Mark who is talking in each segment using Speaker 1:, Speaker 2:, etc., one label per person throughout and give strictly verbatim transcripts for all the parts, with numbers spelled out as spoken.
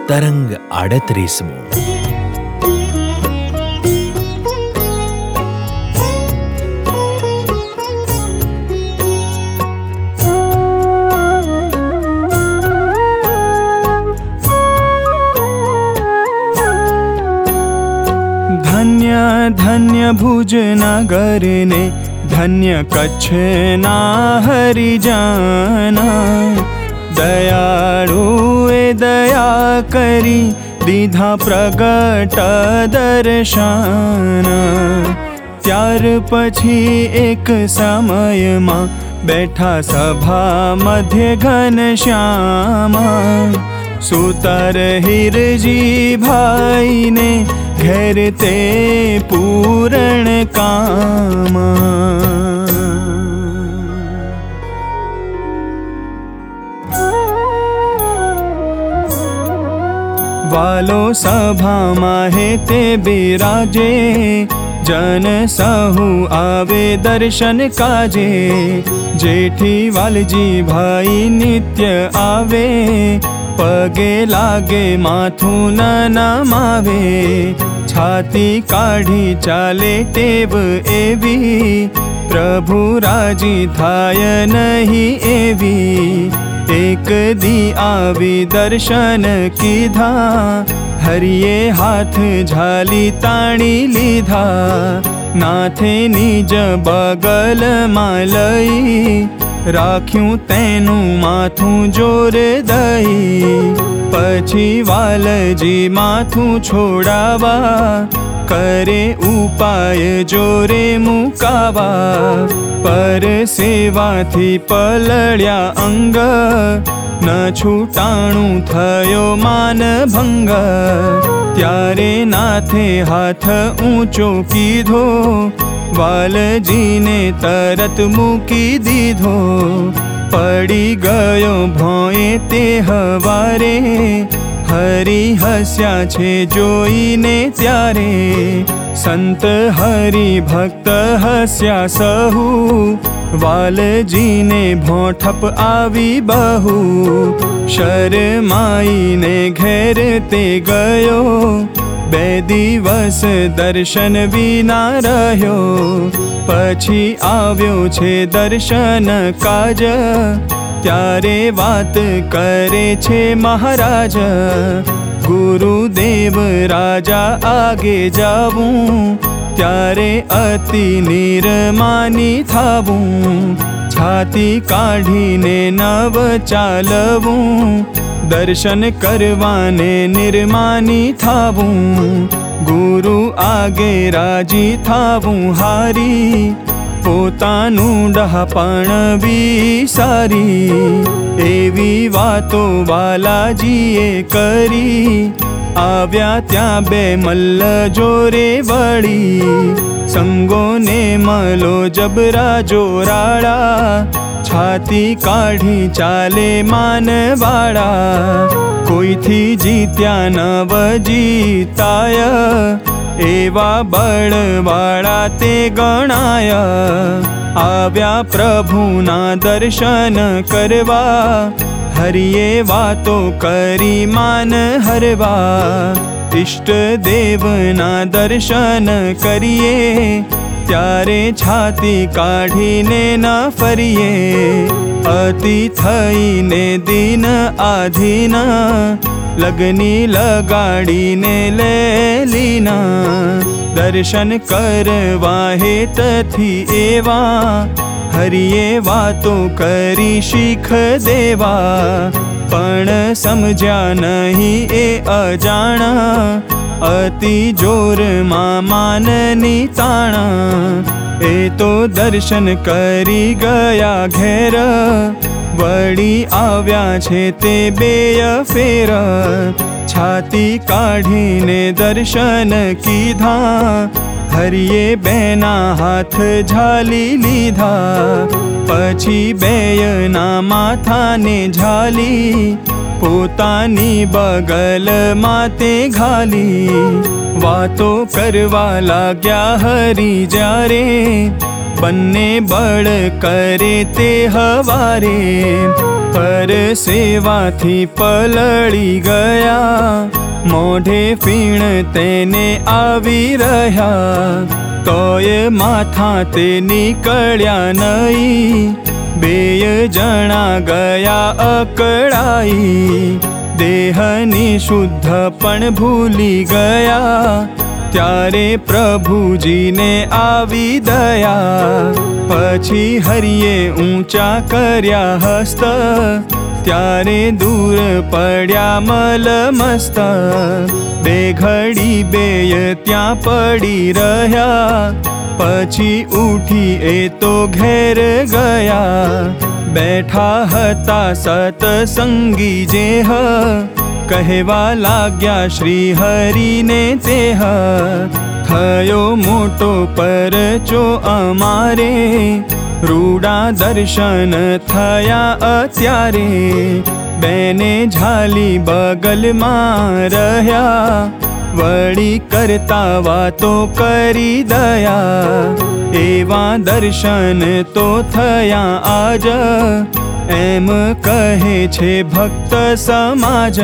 Speaker 1: તરંગ આડત્રીસમો.
Speaker 2: ધન્ય ધન્ય ભુજનગર ને ધન્ય કચ્છના હરિજાના, દયાળુ એ દયા કરી દીધા પ્રગટ દર્શાના. ત્યાર પછી એક સમયમાં બેઠા સભા મધ્ય ઘનશ્યામા, સુતર હિરજી ભાઈને ઘેર તે પૂરણ કામા. વાલો સભામાં હે તે બિરાજે, જન સહુ આવે દર્શન કાજે. જેઠી વાલજી ભાઈ નિત્ય આવે, પગે લાગે માથું ન નમાવે. છાતી કાઢી ચાલે ટેવ એવી, પ્રભુ રાજી થાય નહીં એવી. એક દી આવી દર્શન કીધા, હરિએ હાથ ઝાલી તાણી લીધા. નાથે નિજ બગલમાં લઈ, રાખ્યું તેનું માથું જોર દઈ. પછી વાલજી માથું છોડાવા, કરે ઉપાય જોરે મુકાવા. પર સેવાથી પલળ્યા અંગ, ન છૂટાણું થયો માન ભંગ. ત્યારે નાથે હાથ ઊંચો કીધો, વાલજીને તરત મૂકી દીધો. પડી ગયો ભોંય તે હવારે, હરિ હસ્યા છે જોઈને ત્યારે. સંત હરિ ભક્ત હસ્યા સહુ, વાલજીને ભોઠપ આવી બહુ. શરમાઈને ઘેર તે ગયો, બે દિવસ દર્શન વિના રહ્યો. પછી આવ્યો છે દર્શન કાજ, ત્યારે વાત કરે છે મહારાજ. ગુરુદેવ રાજા આગે જાવું, ત્યારે અતિ નિર્માની થાવું. છાતી કાઢીને નવ ચાલવું, દર્શન કરવાને નિર્માની થાવું. ગુરુ આગે રાજી થાવું હારી, પોતાનું ડહાપણ વિસારી. એવી વાતો વાલાજીએ કરી, આવ્યા ત્યાં બે મલ્લ જોરે વળી. સંગોને મલો જબરા જોરાળા, છાતી કાઢી ચાલે માનવાળા. કોઈથી જીત્યા નવ જીતાય, એવા બળવાળા તે ગણાય. આવ્યા પ્રભુના દર્શન કરવા, હરિએ વાતો કરી માન હરવા. ઇષ્ટ દેવના દર્શન કરીએ, ત્યારે છાતી કાઢીને ન ફરીએ. અતિ થઈને દિન આધીન, લગની લગાડીને લે લીના. દર્શન કરવા હેતથી એવા, હરિએ વાતો કરી શીખ દેવા. પણ સમજ્યા નહીં એ અજાણા, અતિ જોરમાં માનની તાણા. એ તો દર્શન કરી ગયા ઘેર, વળી આવ્યા છે તે બેય ફેર. છાતી કાઢીને દર્શન કીધા, હરિએ બેના હાથ ઝાલી લીધા. પછી બેયના માથાને ઝાલી, પોતાની બગલમાં તે ઘાલી. વાતો કરવા લાગ્યા હરિ જ્યારે, બંને બળ કરે તે હવારે, પર સેવાથી પલળી ગયા, મોઢે ફીણ તેને આવી રહ્યા, તોય માથા તે નીકળ્યા નહીં, બેય જણા ગયા અકળાઈ, દેહની શુદ્ધ પણ ભૂલી ગયા, ત્યારે પ્રભુજીને આવી દયા, પછી હરિએ ઊંચા કર્યા હસ્ત, ત્યારે દૂર પડ્યા મલમસ્ત, બે ઘડી બેય ત્યાં પડી રહ્યા, પછી ઉઠી એ તો ઘેર ગયા, બેઠા હતા સતસંગી જેહ, કહેવા લાગ્યા શ્રી હરિને તેહ, થયો મોટો પરચો અમારે, રૂડા દર્શન થયા અત્યારે, બેને ઝાલી બગલમાં રહ્યા, વળી કરતા વાતો કરી દયા, એવા દર્શન તો થયા આજ, એમ કહે છે ભક્ત સમાજ,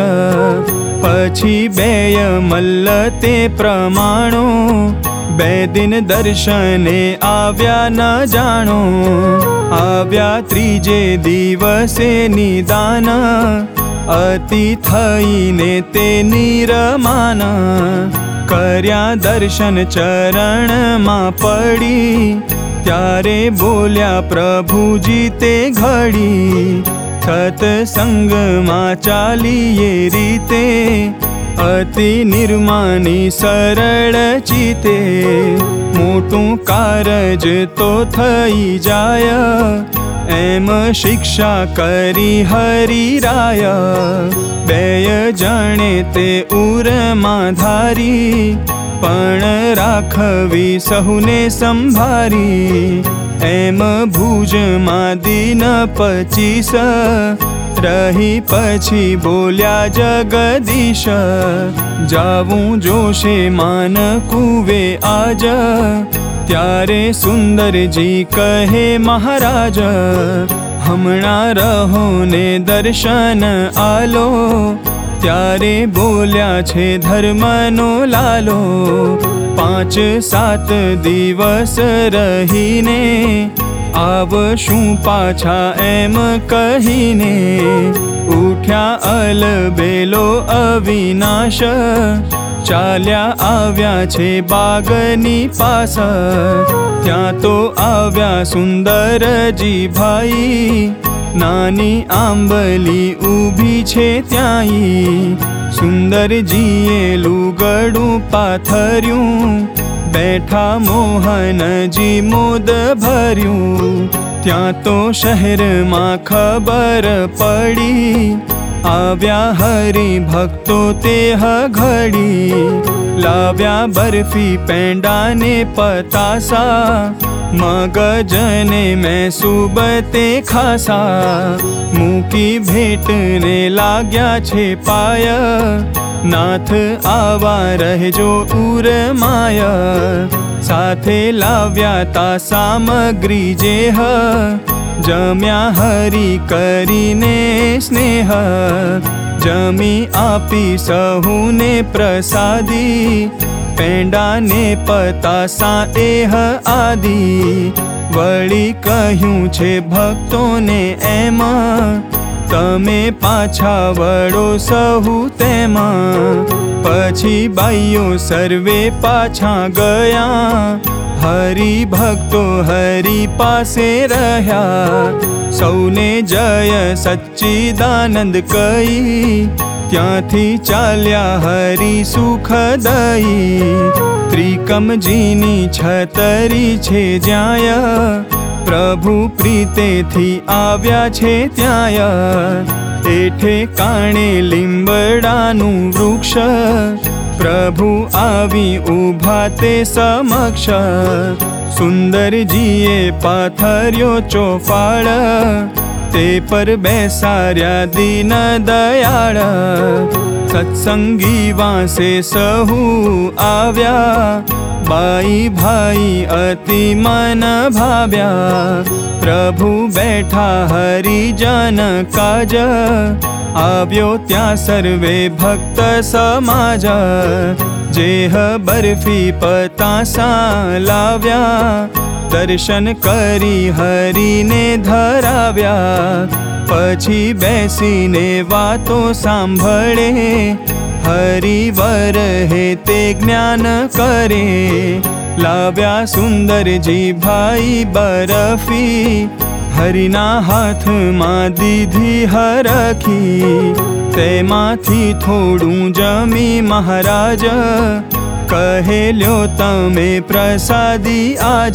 Speaker 2: પછી બેય મલ્લ તે પ્રમાણો, બે દિન દર્શને આવ્યા ન જાણો, આવ્યા ત્રીજે દિવસે નિદાન, અતિ થઈને તે નિરમાન, કર્યા દર્શન ચરણમાં પડી, ત્યારે બોલ્યા પ્રભુજી તે ઘડી, સત્સંગમાં ચાલીએ રીતે, અતિ નિર્માની સરળ ચિતે, મોટું કારજ તો થઈ જાય, એમ શિક્ષા કરી હરિરાય, બેય જણે તે ઉરમાં ધારી, પણ રાખવી સહુને સંભારી, એમ ભુજમાં દિન પચીસ, રહી પછી બોલ્યા જગદીશ, જાવું જોશે માન કુવે આજ, ત્યારે સુંદરજી કહે મહારાજ, હમણાં રહો ને દર્શન આલો, ત્યારે બોલ્યા છે ધર્મનો લાલો, પાંચ સાત દિવસ રહીને આવશું પાછા એમ કહીને, ઉઠ્યા અલબેલો અવિનાશ, ચાલ્યા આવ્યા છે બાગની પાસ, ત્યાં તો આવ્યા સુંદરજી ભાઈ, નાની આંબલી ઊભી છે ત્યાંય, સુંદરજીએ લુગડું પાથર્યું, બેઠા મોહનજી મોદ ભર્યું, ત્યાં તો શહેરમાં ખબર પડી, આવ્યા હરિ ભક્તો તે ઘડી, લાવ્યા બરફી પેંડાને પતાસા, મગજને મેં સુબતે ખાસા, મૂકી ભેટને લાગ્યા છે પાય, નાથ આવા રહેજો ઉરમાય, સાથે લાવ્યા તા સામગ્રી જેહ, જમ્યા હરી કરીને સ્નેહ, જમી આપી સહુને પ્રસાદી, પેંડાને પતાસા એહ આદિ, વળી કહ્યું છે ભક્તોને એમ, તમે પાછા વળો સહુ તેમાં, પછી બાઈઓ સર્વે પાછા ગયા, હરિ ભક્તો હરિ પાસે રહ્યા, સૌને જય સચ્ચિદાનંદ કહી, ત્યાંથી ચાલ્યા હરિ સુખદઈ, ત્રિકમજીની છતરી છે જ્યાં, પ્રભુ પ્રીતેથી આવ્યા છે ત્યાં, એઠે કાણે લીંબડાનું વૃક્ષ, પ્રભુ આવી ઊભા તે સમક્ષ, સુંદરજીએ પાથર્યો ચોફાળ, તે પર બેસાર્યા દીન દયાળ, સત્સંગી વાંસે સહુ આવ્યા, बाई भाई अति मन भाव्या, प्रभु बैठा हरिजन काज, आव्यो त्या सर्वे भक्त समाज। जेह बर्फी पतासा लाव्या, दर्शन करी हरिने धराव्या। पछी बेसीने वातो सांभळे, हरिवर हे ते ज्ञान करे। लाव्या सुंदरजी भाई बरफी, हरिना हाथ मां दीधी हरखी। तेमाथी थोड़ू जमी महाराज, कहे ल्यो तमे प्रसादी आज।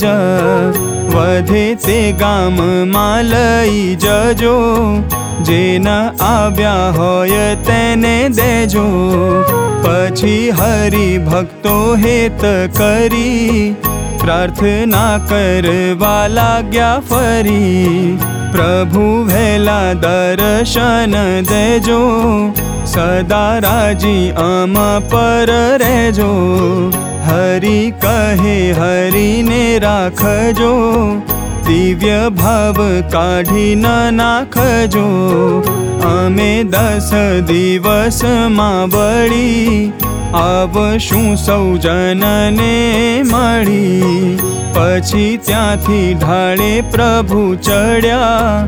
Speaker 2: वधे ते गाम मां लई जजो, जेन आव्या होय तेने देजो। पछी हरि भक्तो हेत करी, प्रार्थना करवा लाग्या फरी। प्रभु वहेला दर्शन देजो, सदा राजी अम पर रेजो। हरि कहे हरि ने राखजो, दिव्य भाव काढ़ी न नाखजो। अमे दस दिवस मां वળી, आवशुं सौ जनने मળી। पछी त्यांथी ढाळे प्रभु चढ़्या,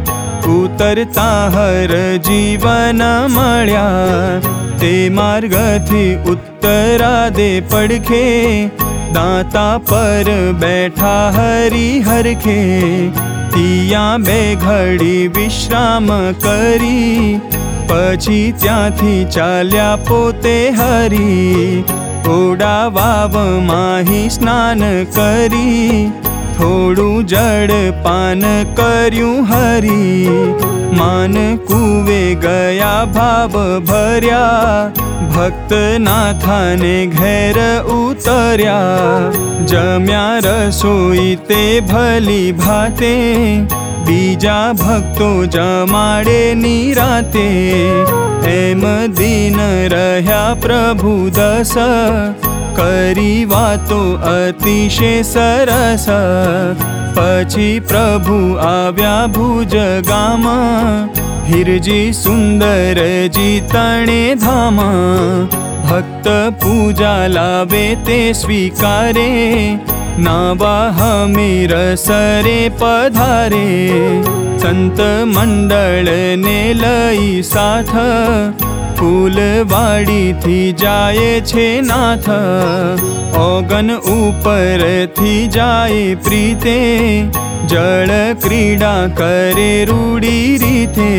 Speaker 2: उतरता हर जीवन मळ्या। ते मार्गथी उत्तरा दे पड़खे, दाता पर बैठा हरि हरखे। तिया बे घड़ी विश्राम करी, पछी त्यांथी चाल्या पोते हरी। ओडा वाव माही स्नान करी, थोड़ू जड़ पान कर्યું हरी। मान कुवे गया भाव भर्या, भक्त नाथाने घेर उतर्या। जम्या रसोई ते भली भाते, बीजा भक्तो जमाड़े निराते। एम दीन रह्या प्रभु दस, करी वातो अतिशय सरस। पछी प्रभु आव्या भुज गाम, हिरजी सुंदर जी तणे धाम। भक्त पूजा लावे ते स्वीकारे, नावा हमीर सरे पधारे। संत मंडल ने लई साथ, फूलवाड़ी थी जाए छे नाथ। ओगन ऊपर थी जाए प्रीते, जल क्रीड़ा करे रूड़ी रीते।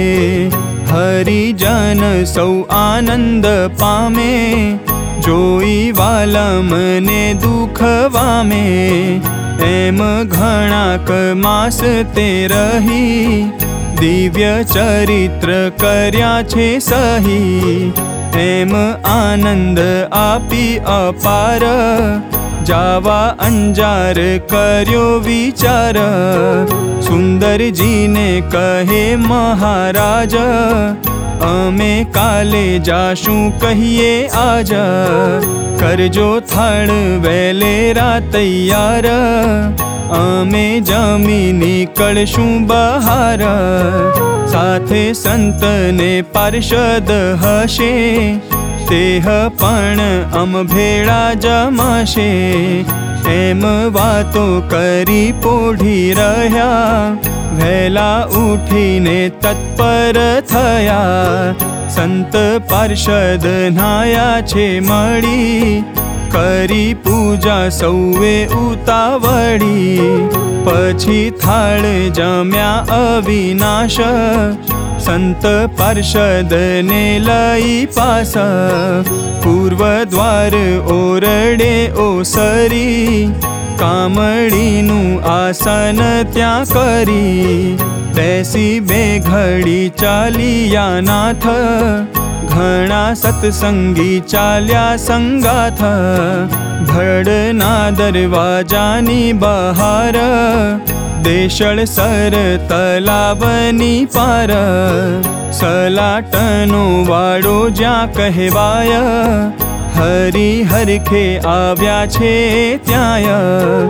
Speaker 2: हरिजन सौ आनंद पामे, जोई वालम ने दुख वामे। एम घणाक मास ते रही, दिव्य चरित्र कर्या छे सही। एम आनंद आपी अपार, जावा अंजार कर्यो विचार। सुंदर जी ने कहे महाराज, अमे काले जाशू कहिए आज। करजो थड़ वेलेरा तैयार, अमे जमी निकळशू बहार। साथे संत ने पार्षद हशे, तेह पण अम भेड़ा जमाशे। एम वातो करी पोढ़ी रह्या, वहेला उठीने तत्पर थया। संत पार्षद नाया छे मળી, करी पूजा सौवे उतावળી। पछी थाळ जम्या अविनाश, संत पार्षद ने लई पास। पूर्व द्वार ओरडे ओसरी, कामळीनु आसन त्या करी। बेसी बे घड़ी चालिया नाथ, घणा सत्संगी चाल्या संगाथ। धड़ना दरवाजानी बहार, देशळ सर तलावनी पार। सलाटनो वाड़ो ज्या कहेवाय, હરિ હરખે આવ્યા છે ત્યાંય,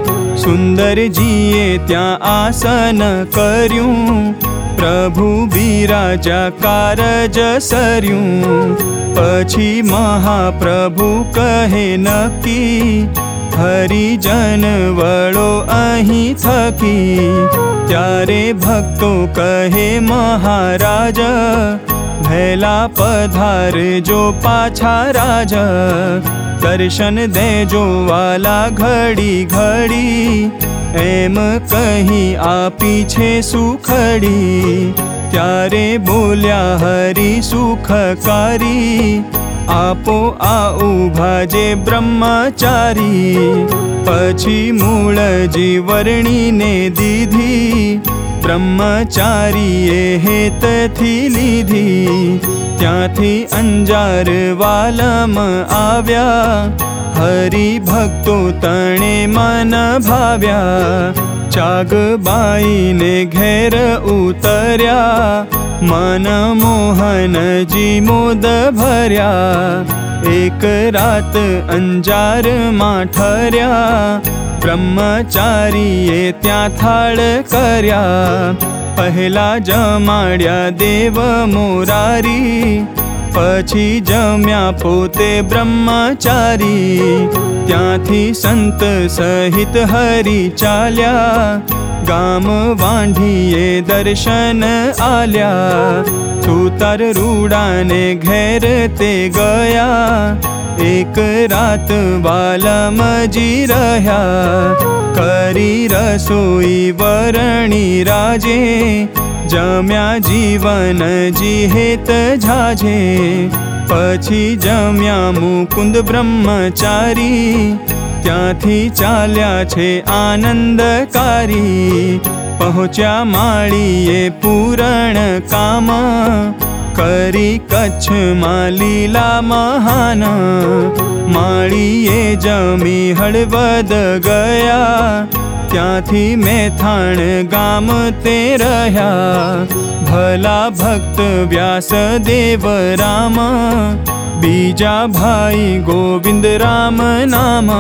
Speaker 2: સુંદરજીએ ત્યાં આસન કર્યું, પ્રભુ બિરાજા કારજ સર્યું. પછી મહાપ્રભુ કહે નક્કી, હરિજન વળો અહીં થકી. ત્યારે ભક્તો કહે મહારાજ, ભેલા પધારજો પાછા રાજ. દર્શન દેજો વાલા ઘડી ઘડી, એમ કહી આપી છે સુખડી. ત્યારે બોલ્યા હરિ સુખકારી, આપો આ ઉભા જે બ્રહ્મચારી. પછી મૂળજી વર્ણીને દીધી, બ્રહ્મચારીએ હેતથી લીધી. ત્યાંથી અંજાર વાલમ આવ્યા, હરિ ભક્તો તણે મન ભાવ્યા. ચાગબાઈને ઘેર ઉતર્યા, મન મોહનજી મોદ ભર્યા. એક રાત અંજારમાં ઠર્યા, બ્રહ્મચારીએ ત્યાં થાળ કર્યા. પહેલા જમાડ્યા દેવ મોરારી, પછી જમ્યા પોતે બ્રહ્મચારી. ત્યાંથી સંત સહિત હરિ ચાલ્યા, ગામ વાંઢીએ દર્શન આલ્યા. સુતાર રૂડાને ઘેર તે ગયા, એક રાત વાલમજી રહ્યા. કરી રસોઈ વરણી રાજે, જમ્યા જીવનજી હેત ઝાઝે. પછી જમ્યા મુકુંદ બ્રહ્મચારી, ત્યાંથી ચાલ્યા છે આનંદકારી. પહોંચ્યા માળીએ પૂરણ કામ, કરી કચ્છમાં લીલા મહાન. માળીએ જમી હળવદ ગયા, ત્યાંથી મેથાણ ગામ તે રહ્યા. ભલા ભક્ત વ્યાસદેવ રામ, બીજા ભાઈ ગોવિંદ રામ નામ.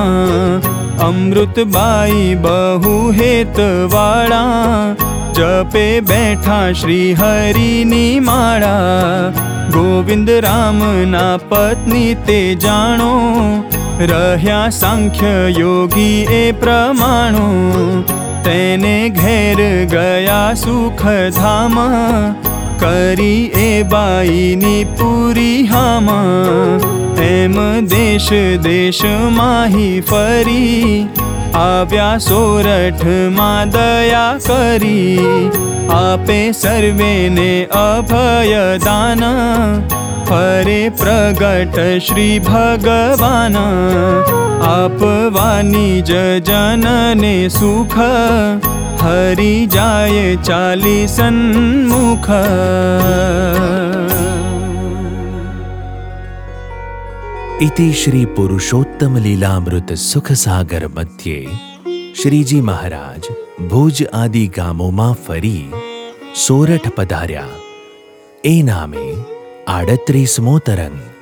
Speaker 2: અમૃતબાઈ બહુ હેતવાળા, જપે બેઠા શ્રી હરિની માળા. ગોવિંદ રામના પત્ની તે જાણો, રહ્યા સાંખ્ય યોગી એ પ્રમાણો. તેને ઘેર ગયા સુખધામ, કરી એ બાઈની પૂરી હામ. એમ દેશ દેશ માહી ફરી, આવ્યા સોરઠમાં દયા કરી. આપે સર્વેને અભય દાન, ફરે પ્રગટ શ્રી ભગવાન. આપવાની જ જનને સુખ, હરિ જાય ચાલી સન્મુખ.
Speaker 1: इति श्री पुरुषोत्तम लीलामृत सुख सागर मध्य श्रीजी महाराज भुज आदि गामों फरी सोरठ पधार्या. ए नामे आड़त्रीसमो तरंग.